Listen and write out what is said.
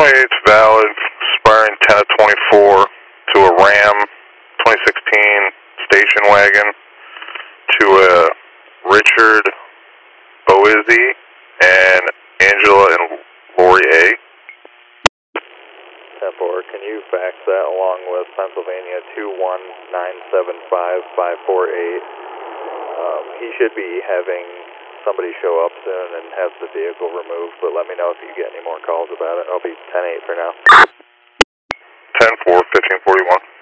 1028's valid, expiring 10 of 24 to a Ram 2016 station wagon to a Richard Boizzi and Angela and Lori A. 10-4, can you fax that along with Pennsylvania 21975-548? He should be having somebody show up soon and have the vehicle removed, but let me know if you get any more calls about it. I'll be 10-8 for now. 10-4, 1541.